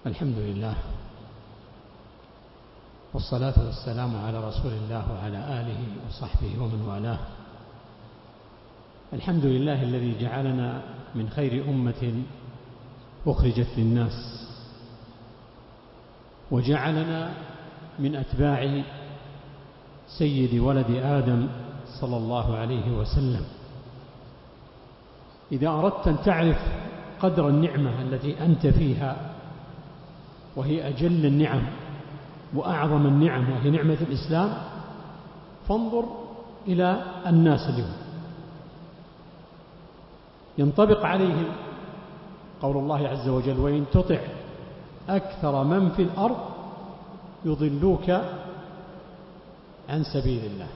الحمد لله والصلاة والسلام على رسول الله وعلى آله وصحبه ومن والاه. الحمد لله الذي جعلنا من خير أمة أخرجت للناس، وجعلنا من أتباع سيد ولد آدم صلى الله عليه وسلم. إذا أردت أن تعرف قدر النعمة التي أنت فيها، وهي أجل النعم وأعظم النعم، وهي نعمة الإسلام، فانظر إلى الناس اليوم. ينطبق عليهم قول الله عز وجل: وإن تطع أكثر من في الأرض يضلوك عن سبيل الله.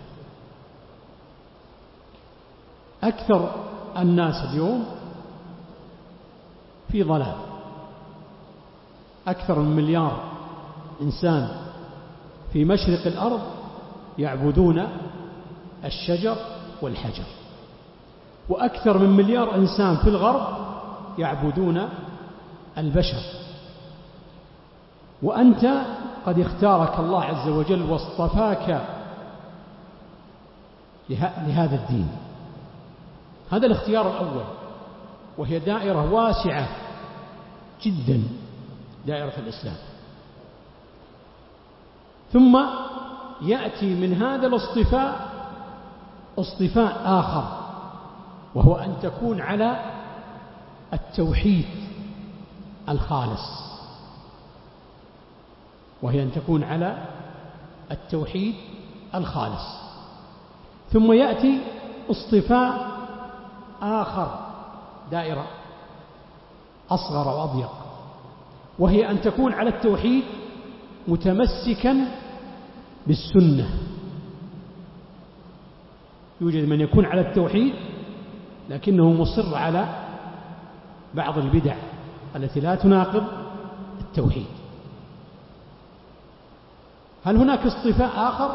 أكثر الناس اليوم في ضلال. أكثر من 1 مليار إنسان في مشرق الأرض يعبدون الشجر والحجر، وأكثر من 1 مليار إنسان في الغرب يعبدون البشر. وأنت قد اختارك الله عز وجل واصطفاك لهذا الدين. هذا الاختيار الأول، وهي دائرة واسعة جدا، دائرة الإسلام. ثم يأتي من هذا الاصطفاء اصطفاء آخر، وهو أن تكون على التوحيد الخالص، وهي أن تكون على التوحيد الخالص. ثم يأتي اصطفاء آخر، دائرة أصغر وأضيق، وهي أن تكون على التوحيد متمسكا بالسنة. يوجد من يكون على التوحيد لكنه مصر على بعض البدع التي لا تناقض التوحيد. هل هناك اصطفاء آخر،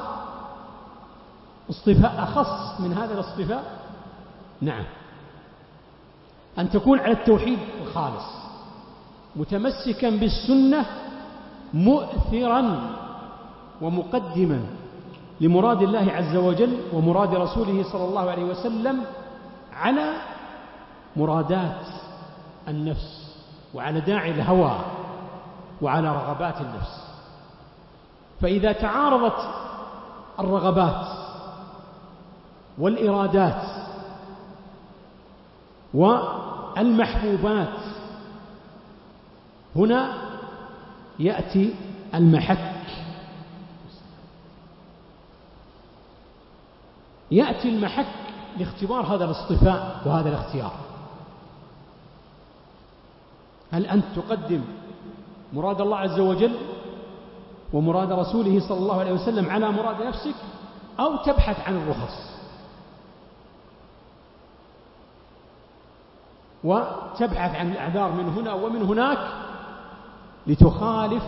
اصطفاء أخص من هذا الاصطفاء؟ نعم، أن تكون على التوحيد الخالص متمسكا بالسنة، مؤثرا ومقدما لمراد الله عز وجل ومراد رسوله صلى الله عليه وسلم على مرادات النفس، وعلى داعي الهوى، وعلى رغبات النفس. فإذا تعارضت الرغبات والإرادات والمحبوبات، هنا يأتي المحك. يأتي المحك لاختبار هذا الاصطفاء وهذا الاختيار. هل أنت تقدم مراد الله عز وجل ومراد رسوله صلى الله عليه وسلم على مراد نفسك، أو تبحث عن الرخص وتبحث عن الأعذار من هنا ومن هناك لتخالف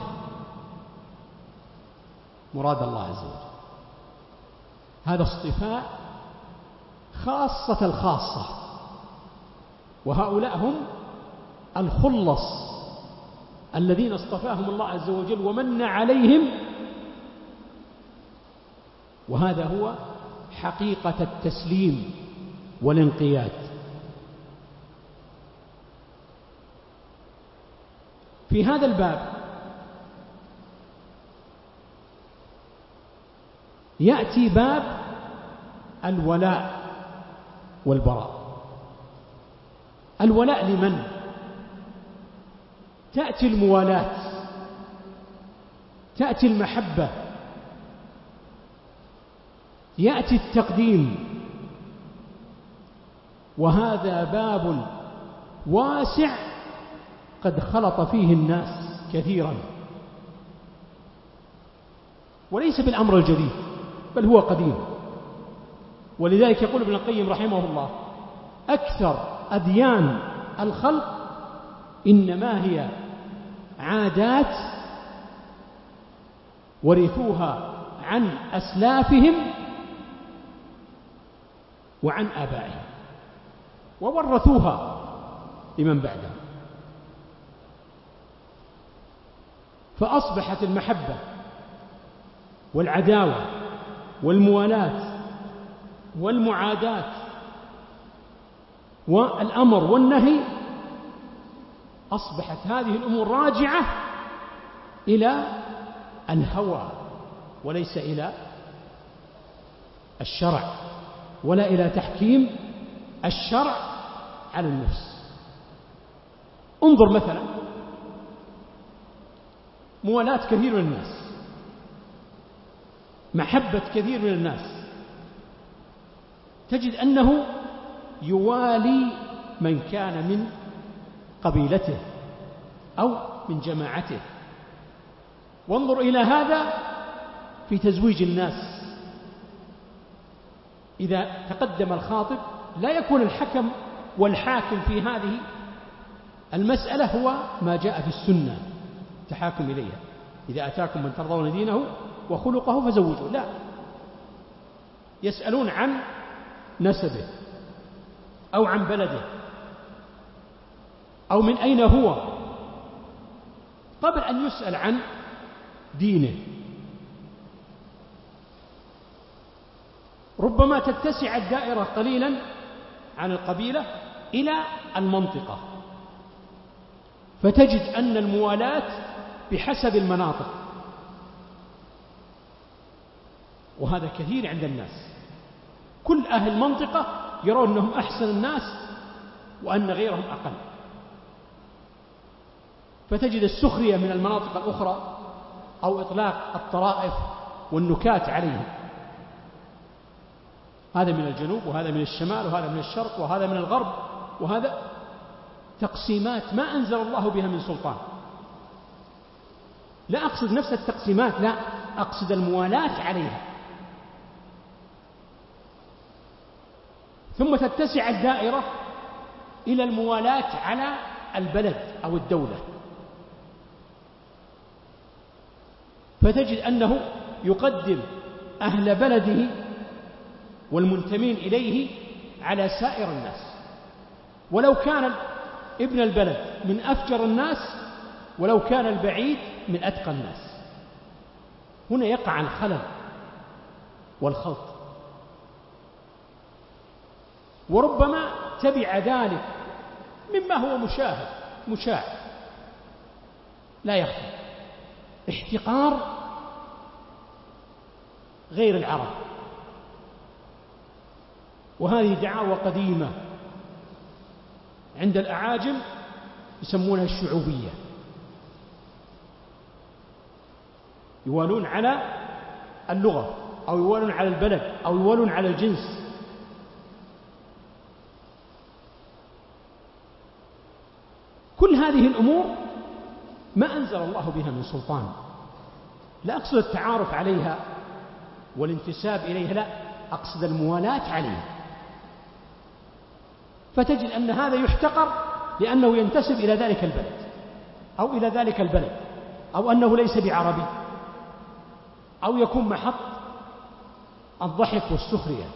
مراد الله عز وجل؟ هذا اصطفاء خاصة الخاصة، وهؤلاء هم الخلص الذين اصطفاهم الله عز وجل ومن عليهم. وهذا هو حقيقة التسليم والانقياد. في هذا الباب يأتي باب الولاء والبراء. الولاء لمن؟ تأتي الموالاة، تأتي المحبة، يأتي التقديم. وهذا باب واسع قد خلط فيه الناس كثيرا، وليس بالأمر الجديد بل هو قديم. ولذلك يقول ابن القيم رحمه الله: أكثر أديان الخلق إنما هي عادات ورثوها عن أسلافهم وعن آبائهم، وورثوها لمن بعدهم. فأصبحت المحبة والعداوة والموالاة والمعاداة والأمر والنهي، أصبحت هذه الأمور راجعة إلى الهوى وليس إلى الشرع، ولا إلى تحكيم الشرع على النفس. انظر مثلا موالاة كثير من الناس، محبة كثير من الناس، تجد أنه يوالي من كان من قبيلته أو من جماعته. وانظر إلى هذا في تزويج الناس، إذا تقدم الخاطب لا يكون الحكم والحاكم في هذه المسألة هو ما جاء في السنة تحاكم إليها، إذا أتاكم من ترضون دينه وخلقه فزوجوه، لا، يسألون عن نسبه أو عن بلده أو من أين هو قبل أن يسأل عن دينه. ربما تتسع الدائرة قليلا عن القبيلة إلى المنطقة، فتجد أن الموالاة بحسب المناطق، وهذا كثير عند الناس. كل أهل منطقة يرون أنهم أحسن الناس وأن غيرهم أقل، فتجد السخرية من المناطق الأخرى أو إطلاق الطرائف والنكات عليهم، هذا من الجنوب وهذا من الشمال وهذا من الشرق وهذا من الغرب، وهذا تقسيمات ما أنزل الله بها من سلطان. لا أقصد نفس التقسيمات، لا، أقصد الموالاة عليها. ثم تتسع الدائرة إلى الموالاة على البلد أو الدولة، فتجد أنه يقدم أهل بلده والمنتمين إليه على سائر الناس، ولو كان ابن البلد من أفجر الناس ولو كان البعيد من أتقى الناس. هنا يقع الخلل والخلط، وربما تبع ذلك مما هو مشاع لا يخفى، احتقار غير العرب، وهذه دعاوى قديمة عند الأعاجم يسمونها الشعوبية، يوالون على اللغة أو يوالون على البلد أو يوالون على الجنس. كل هذه الأمور ما أنزل الله بها من سلطان، لا أقصد التعارف عليها والانتساب إليها، لا، أقصد الموالاة عليها. فتجد أن هذا يحتقر لأنه ينتسب إلى ذلك البلد أو إلى ذلك البلد، أو أنه ليس بعربي، أو يكون محط الضحك والسخرية.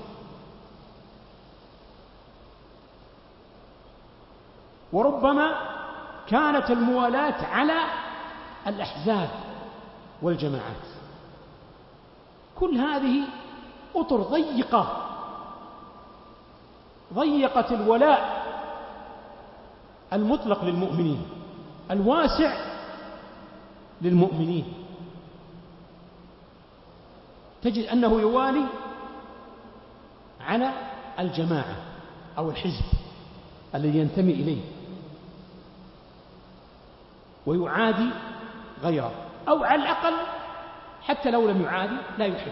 وربما كانت الموالاة على الأحزاب والجماعات. كل هذه أطر ضيقت الولاء المطلق للمؤمنين، الواسع للمؤمنين. تجد أنه يوالي على الجماعة أو الحزب الذي ينتمي إليه، ويعادي غيره، أو على الأقل حتى لو لم يعادي لا يحب.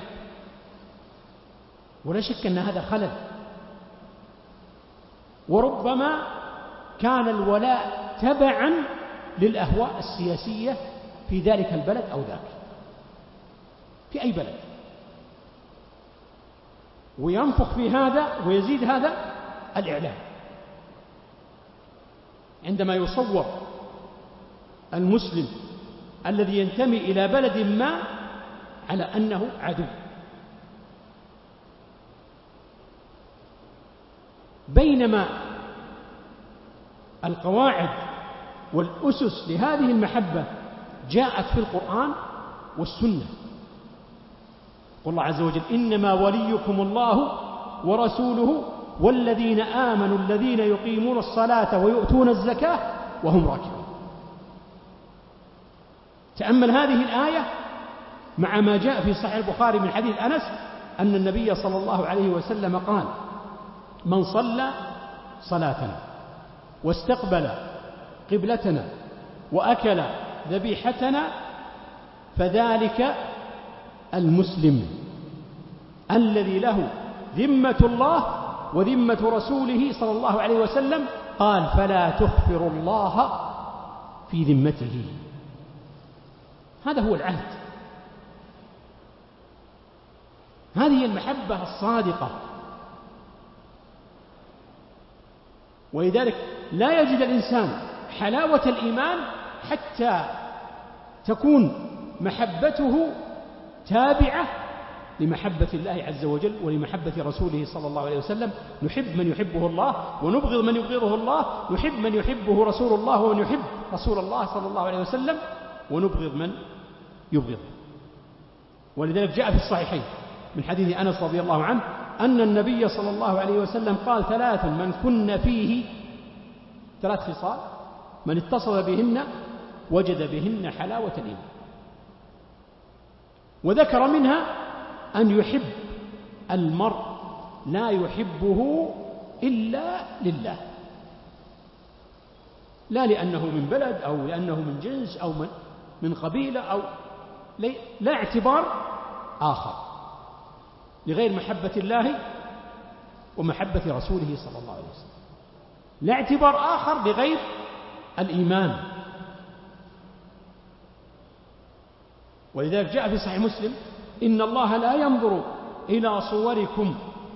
ولا شك أن هذا خلل. وربما كان الولاء تبعا للأهواء السياسية في ذلك البلد أو ذاك، في أي بلد، وينفخ في هذا ويزيد هذا الإعلام. عندما يصور المسلم الذي ينتمي إلى بلد ما على أنه عدو، بينما القواعد والأسس لهذه المحبة جاءت في القرآن والسنة. قل الله عز وجل: إنما وليكم الله ورسوله والذين آمنوا الذين يقيمون الصلاة ويؤتون الزكاة وهم راكعون. تأمل هذه الآية مع ما جاء في صحيح البخاري من حديث أنس أن النبي صلى الله عليه وسلم قال: من صلى صلاتنا واستقبل قبلتنا وأكل ذبيحتنا فذلك المسلم الذي له ذمة الله وذمة رسوله صلى الله عليه وسلم. قال: فلا تخفر الله في ذمته. هذا هو العهد، هذه المحبة الصادقة. ولذلك لا يجد الإنسان حلاوة الإيمان حتى تكون محبته تابعة لمحبة الله عز وجل ولمحبة رسوله صلى الله عليه وسلم. نحب من يحبه الله ونبغض من يبغضه الله، نحب من يحبه رسول الله ومن يحب رسول الله صلى الله عليه وسلم، ونبغض من يبغضه. ولذلك جاء في الصحيحين من حديث أنس رضي الله عنه أن النبي صلى الله عليه وسلم قال: ثلاث من كن فيه، ثلاث خصال من اتصل بهن وجد بهن حلاوة الإيمان. وذكر منها أن يحب المرء لا يحبه إلا لله، لا لأنه من بلد أو لأنه من جنس أو من قبيلة أو لا اعتبار آخر لغير محبة الله ومحبة رسوله صلى الله عليه وسلم، لا اعتبار آخر لغير الإيمان. ولذلك جاء في صحيح مسلم: إن الله لا ينظر إلى صوركم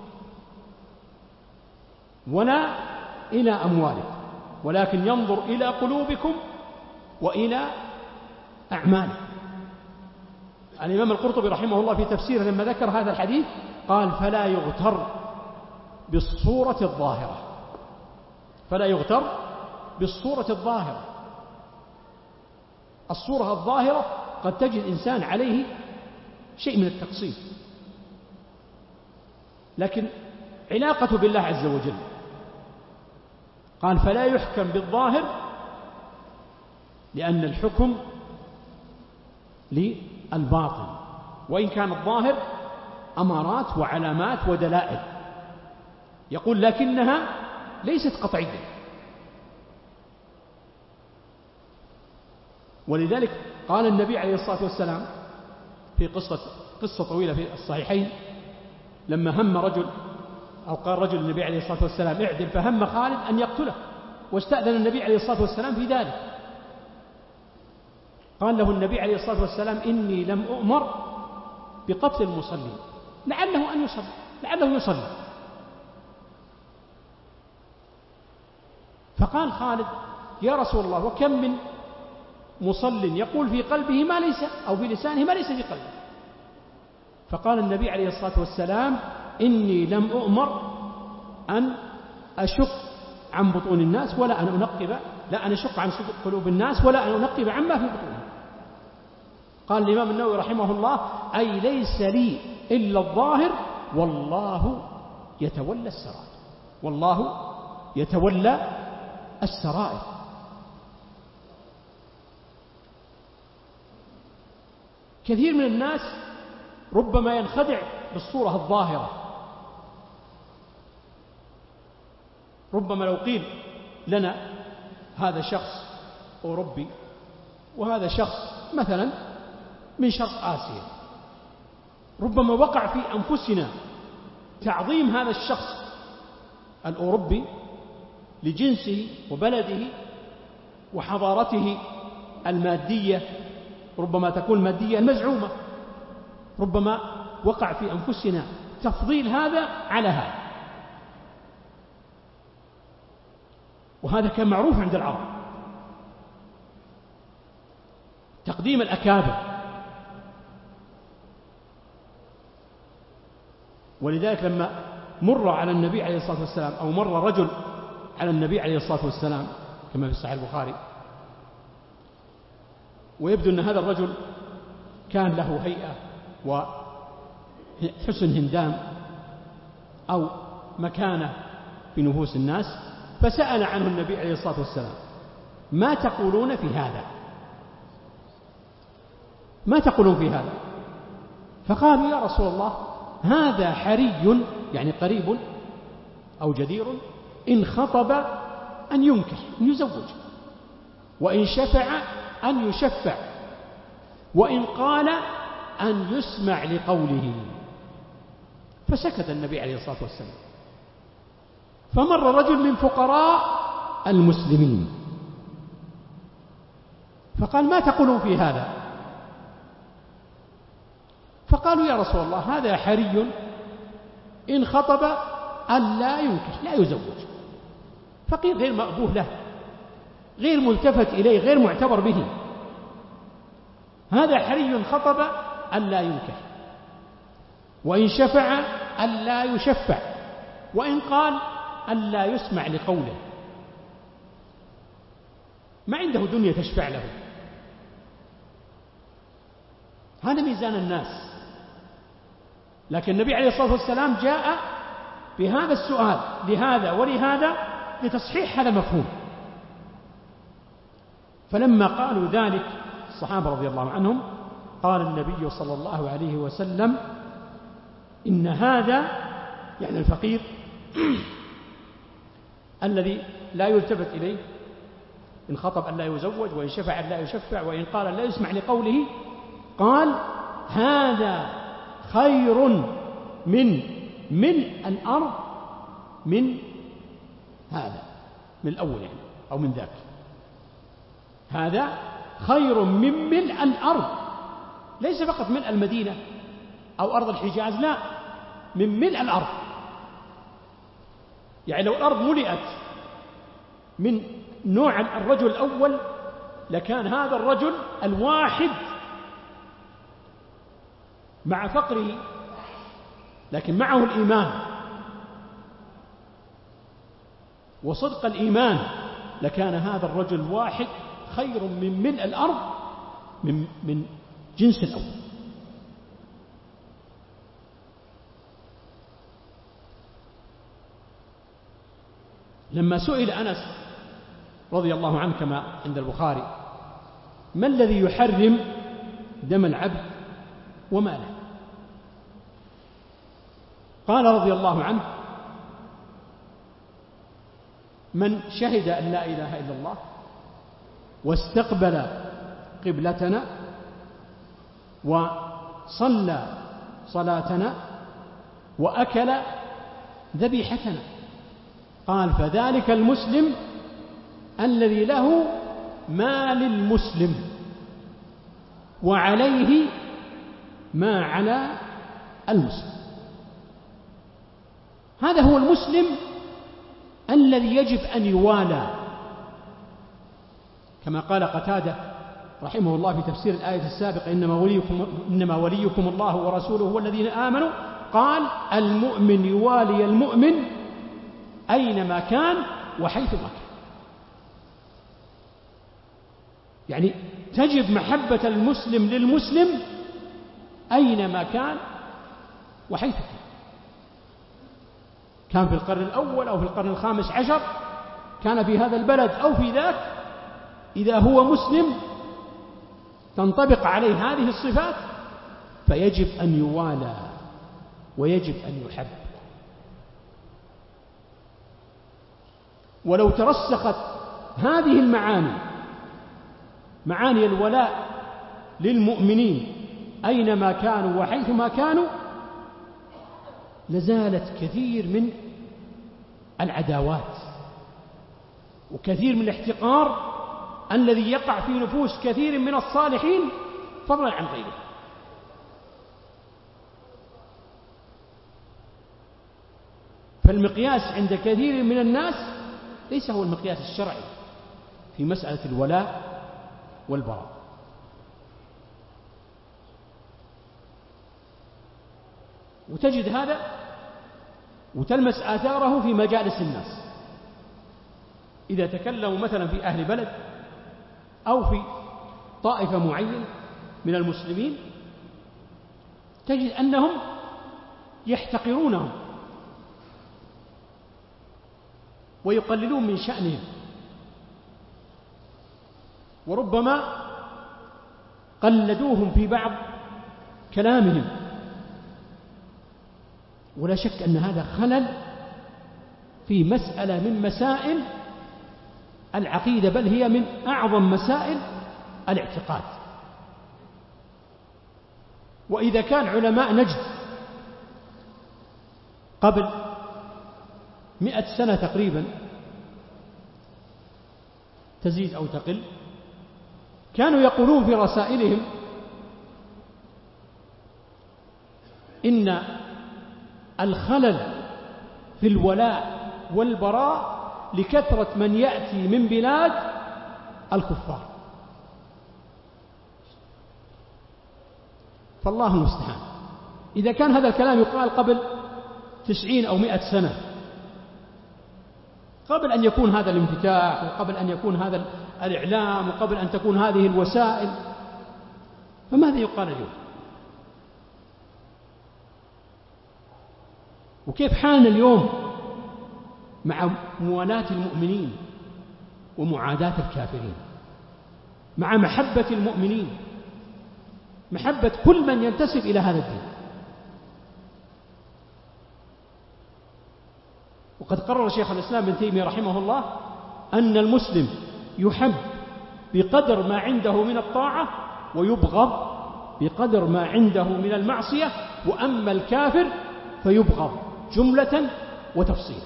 ولا إلى أموالكم ولكن ينظر إلى قلوبكم وإلى أعمالكم. الإمام القرطبي رحمه الله في تفسيره لما ذكر هذا الحديث قال: فلا يغتر بالصورة الظاهرة، فلا يغتر بالصورة الظاهرة. الصورة الظاهرة قد تجد إنسان عليه شيء من التقصير، لكن علاقته بالله عز وجل. قال: فلا يحكم بالظاهر لأن الحكم للباطن، وإن كان الظاهر أمارات وعلامات ودلائل. يقول: لكنها ليست قطعية. ولذلك قال النبي عليه الصلاة والسلام في قصة طويلة في الصحيحين لما هم رجل أو قال رجل النبي عليه الصلاة والسلام: اعدل، فهم خالد أن يقتله، واستأذن النبي عليه الصلاة والسلام في ذلك. قال له النبي عليه الصلاة والسلام: إني لم أؤمر بقتل المصلي، لعله أن يصلي، لعله يصلي. فقال خالد: يا رسول الله، وكم من مصل يقول في قلبه ما ليس أو في لسانه ما ليس في قلبه. فقال النبي عليه الصلاة والسلام: إني لم أؤمر أن أشق عن بطون الناس ولا أن أنقب، لا أن أشق عن قلوب الناس ولا أن أنقب عما في بطونهم. قال الإمام النووي رحمه الله: أي ليس لي إلا الظاهر والله يتولى السرائر، والله يتولى السرائر. كثير من الناس ربما ينخدع بالصورة الظاهرة. ربما لو قيل لنا هذا شخص أوروبي وهذا شخص مثلا من شرق آسيا، ربما وقع في أنفسنا تعظيم هذا الشخص الأوروبي لجنسه وبلده وحضارته المادية، ربما تكون المادية المزعومة، ربما وقع في أنفسنا تفضيل هذا على هذا. وهذا كان معروف عند العرب، تقديم الأكابر. ولذلك لما مر على النبي عليه الصلاة والسلام أو مر رجل على النبي عليه الصلاة والسلام كما في صحيح البخاري ويبدو أن هذا الرجل كان له هيئة وحسن هندام أو مكانة في نفوس الناس، فسأل عنه النبي عليه الصلاة والسلام: ما تقولون في هذا؟ ما تقولون في هذا؟ فقالوا: يا رسول الله، هذا حري، يعني قريب أو جدير، إن خطب أن ينكح، أن يزوج، وإن شفع أن يشفع، وإن قال أن يسمع لقوله. فسكت النبي عليه الصلاة والسلام. فمر رجل من فقراء المسلمين فقال: ما تقولون في هذا؟ فقالوا: يا رسول الله، هذا حري إن خطب أن لا ينكح، لا يزوج. فقير غير مأبوه له، غير ملتفت إليه، غير معتبر به. هذا حري خطب أن لا ينكح، وإن شفع أن لا يشفع، وإن قال أن لا يسمع لقوله. ما عنده دنيا تشفع له. هذا ميزان الناس. لكن النبي عليه الصلاة والسلام جاء بهذا السؤال لهذا ولهذا لتصحيح هذا المفهوم. فلما قالوا ذلك الصحابة رضي الله عنهم، قال النبي صلى الله عليه وسلم: إن هذا، يعني الفقير الذي لا يلتفت إليه، إن خطب أن لا يزوج، وإن شفع أن لا يشفع، وإن قال أن لا يسمع لقوله، قال: هذا خير من الأرض، من هذا، من الأول يعني، أو من ذاك. هذا خير من ملء الأرض، ليس فقط ملء المدينة أو أرض الحجاز، لا، من ملء الأرض. يعني لو الأرض ملئت من نوع الرجل الأول لكان هذا الرجل الواحد مع فقره لكن معه الإيمان وصدق الإيمان، لكان هذا الرجل الواحد خير من ملء الأرض من جنس الأول. لما سئل أنس رضي الله عنه كما عند البخاري: ما الذي يحرم دم العبد وماله؟ قال رضي الله عنه: من شهد أن لا إله إلا الله واستقبل قبلتنا وصلى صلاتنا وأكل ذبيحتنا، قال: فذلك المسلم الذي له ما للمسلم وعليه ما على المسلم. هذا هو المسلم الذي يجب أن يوالى، كما قال قتادة رحمه الله في تفسير الآية السابقة: إنما وليكم الله ورسوله والذين آمنوا. قال: المؤمن يوالي المؤمن أينما كان وحيثما كان. يعني تجب محبة المسلم للمسلم أينما كان وحيث كان في القرن الأول أو في القرن الخامس عشر، كان في هذا البلد أو في ذاك، إذا هو مسلم تنطبق عليه هذه الصفات فيجب أن يوالى ويجب أن يحب. ولو ترسخت هذه المعاني، معاني الولاء للمؤمنين أينما كانوا وحيثما كانوا، لزالت كثير من العداوات وكثير من الاحتقار الذي يقع في نفوس كثير من الصالحين فضلا عن غيره. فالمقياس عند كثير من الناس ليس هو المقياس الشرعي في مسألة الولاء والبراء. وتجد هذا وتلمس آثاره في مجالس الناس، إذا تكلموا مثلا في أهل بلد أو في طائفة معينة من المسلمين تجد أنهم يحتقرونهم ويقللون من شأنهم، وربما قلدوهم في بعض كلامهم. ولا شك أن هذا خلل في مسألة من مسائل العقيدة، بل هي من أعظم مسائل الاعتقاد. وإذا كان علماء نجد قبل 100 سنة تقريبا، تزيد أو تقل، كانوا يقولون في رسائلهم إن الخلل في الولاء والبراء لكثرة من يأتي من بلاد الكفار. فالله المستعان. إذا كان هذا الكلام يقال قبل 90 أو 100 سنة، قبل أن يكون هذا الانفتاح، وقبل أن يكون هذا الإعلام، وقبل أن تكون هذه الوسائل، فماذا يقال اليوم؟ وكيف حالنا اليوم مع موالاة المؤمنين ومعاداة الكافرين، مع محبة المؤمنين، محبة كل من ينتسب إلى هذا الدين. وقد قرر شيخ الإسلام ابن تيمية رحمه الله أن المسلم يحب بقدر ما عنده من الطاعة، ويبغض بقدر ما عنده من المعصية، وأما الكافر فيبغض جملة وتفصيلا.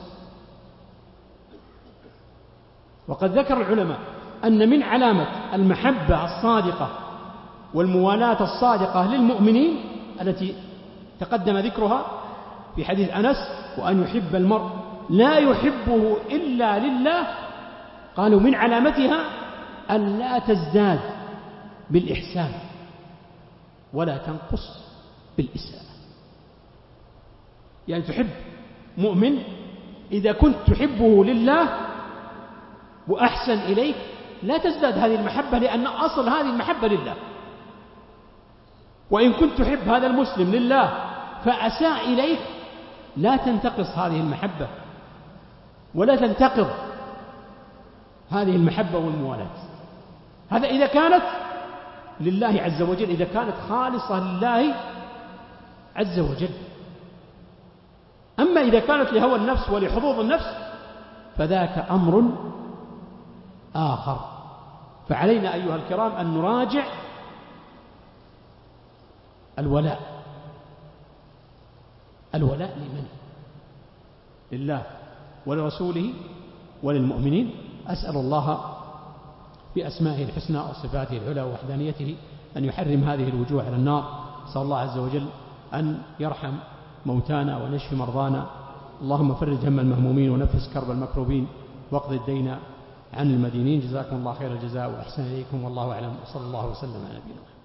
وقد ذكر العلماء أن من علامة المحبة الصادقة والموالاة الصادقة للمؤمنين التي تقدم ذكرها في حديث أنس: وأن يحب المرء لا يحبه إلا لله، قالوا من علامتها أن لا تزداد بالإحسان ولا تنقص بالإساءة. يعني تحب مؤمن، إذا كنت تحبه لله وأحسن إليك لا تزداد هذه المحبة، لأن أصل هذه المحبة لله. وإن كنت تحب هذا المسلم لله فأساء إليك لا تنتقص هذه المحبة ولا تنتقض هذه المحبة والموالاة. هذا إذا كانت لله عز وجل، إذا كانت خالصة لله عز وجل. أما إذا كانت لهوى النفس ولحظوظ النفس فذاك أمر آخر. فعلينا أيها الكرام أن نراجع الولاء. الولاء لمن؟ لله ولرسوله وللمؤمنين. أسأل الله بأسمائه الحسنى وصفاته العلى ووحدانيته أن يحرم هذه الوجوه على النار. أسأل الله عز وجل أن يرحم موتانا ونشفي مرضانا. اللهم فرج هم المهمومين ونفس كرب المكروبين واقض الدين عن المدينين. جزاكم الله خير الجزاء وأحسن إليكم، والله أعلم، وصلى الله وسلم على نبينا.